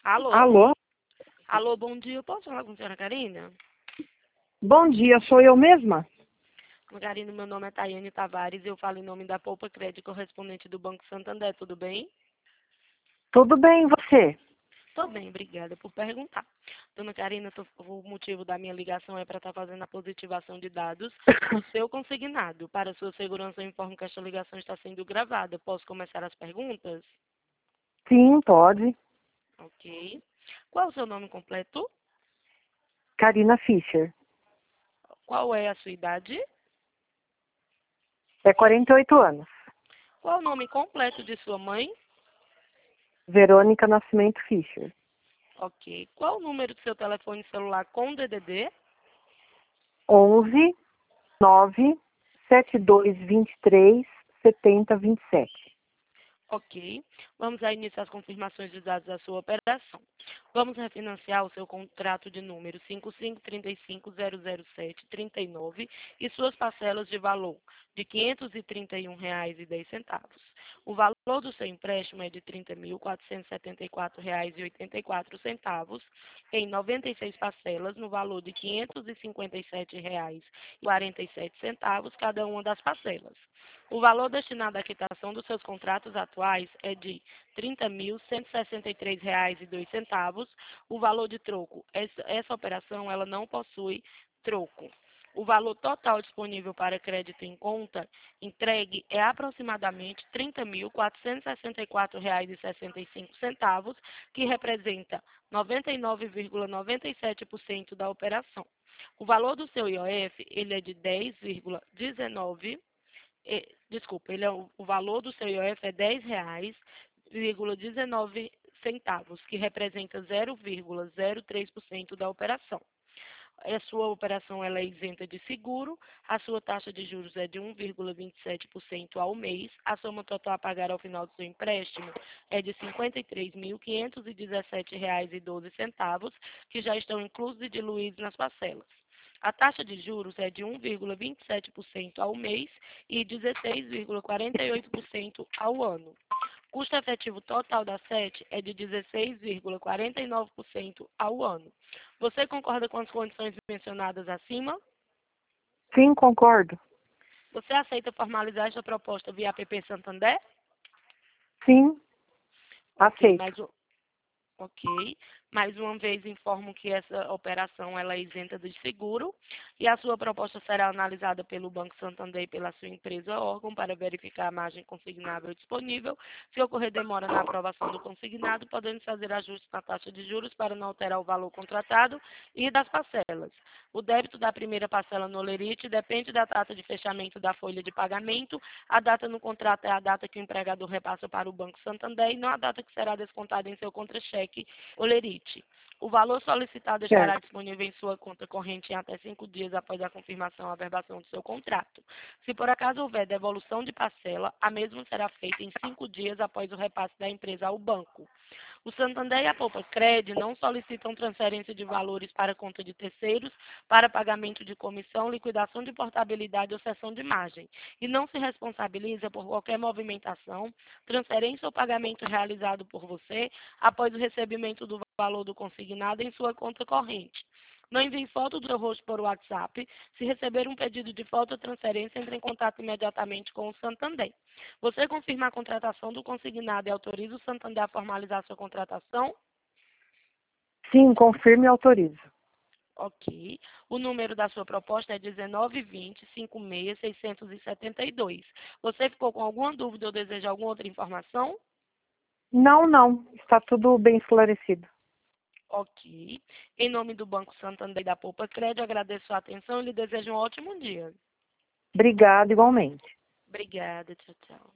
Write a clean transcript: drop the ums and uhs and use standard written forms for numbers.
Alô? Alô? Alô, bom dia. Eu posso falar com a senhora Karina? Bom dia, sou eu mesma? Karina, meu nome é Tayane Tavares e eu falo em nome da Poupa Crédito, correspondente do Banco Santander. Tudo bem? Tudo bem, e você? Tô bem, obrigada por perguntar. Dona Karina, o motivo da minha ligação é para estar fazendo a positivação de dados do seu consignado. Para sua segurança, eu informo que esta ligação está sendo gravada. Posso começar as perguntas? Sim, pode. Ok. Qual é o seu nome completo? Karina Fischer. Qual é a sua idade? É 48 anos. Qual é o nome completo de sua mãe? Verônica Nascimento Fischer. Ok. Qual o número do seu telefone celular com DDD? 11 9 7223 7027. Ok. Vamos a iniciar as confirmações de dados da sua operação. Vamos refinanciar o seu contrato de número 553500739 e suas parcelas de valor de R$ 531,10. O valor do seu empréstimo é de R$ 30.474,84 em 96 parcelas no valor de R$ 557,47, cada uma das parcelas. O valor destinado à quitação dos seus contratos atuais é de R$ 30.163,02. O valor de troco, essa operação ela não possui troco. O valor total disponível para crédito em conta entregue é aproximadamente R$ 30.464,65, que representa 99,97% da operação. O valor do seu IOF ele é de 10,19. Desculpa, o valor do seu IOF é R$ 10,19, que representa 0,03% da operação. A sua operação ela é isenta de seguro, a sua taxa de juros é de 1,27% ao mês, a soma total a pagar ao final do seu empréstimo é de R$ 53.517,12, que já estão inclusos e diluídos nas parcelas. A taxa de juros é de 1,27% ao mês e 16,48% ao ano. O custo efetivo total da SET é de 16,49% ao ano. Você concorda com as condições mencionadas acima? Sim, concordo. Você aceita formalizar esta proposta via app Santander? Sim, Ok, aceito. Ok. Mais uma vez informo que essa operação ela é isenta de seguro e a sua proposta será analisada pelo Banco Santander e pela sua empresa órgão para verificar a margem consignável disponível. Se ocorrer demora na aprovação do consignado, podendo fazer ajustes na taxa de juros para não alterar o valor contratado e das parcelas. O débito da primeira parcela no Olerite depende da data de fechamento da folha de pagamento. A data no contrato é a data que o empregador repassa para o Banco Santander e não a data que será descontada em seu contra-cheque Olerite. O valor solicitado estará Certo. disponível em sua conta corrente em até 5 dias após a confirmação e averbação do seu contrato. Se por acaso houver devolução de parcela, a mesma será feita em 5 dias após o repasse da empresa ao banco. O Santander e a Poupa Cred não solicitam transferência de valores para conta de terceiros para pagamento de comissão, liquidação de portabilidade ou cessão de margem e não se responsabiliza por qualquer movimentação, transferência ou pagamento realizado por você após o recebimento do valor do consignado em sua conta corrente. Não envie foto do seu rosto por WhatsApp. Se receber um pedido de foto ou transferência, entre em contato imediatamente com o Santander. Você confirma a contratação do consignado e autoriza o Santander a formalizar sua contratação? Sim, confirme e autorizo. Ok. O número da sua proposta é 1920-56-672. Você ficou com alguma dúvida ou deseja alguma outra informação? Não, não. Está tudo bem esclarecido. Ok. Em nome do Banco Santander e da Poupa Crédito, agradeço a atenção e lhe desejo um ótimo dia. Obrigada, igualmente. Obrigada. Tchau, tchau.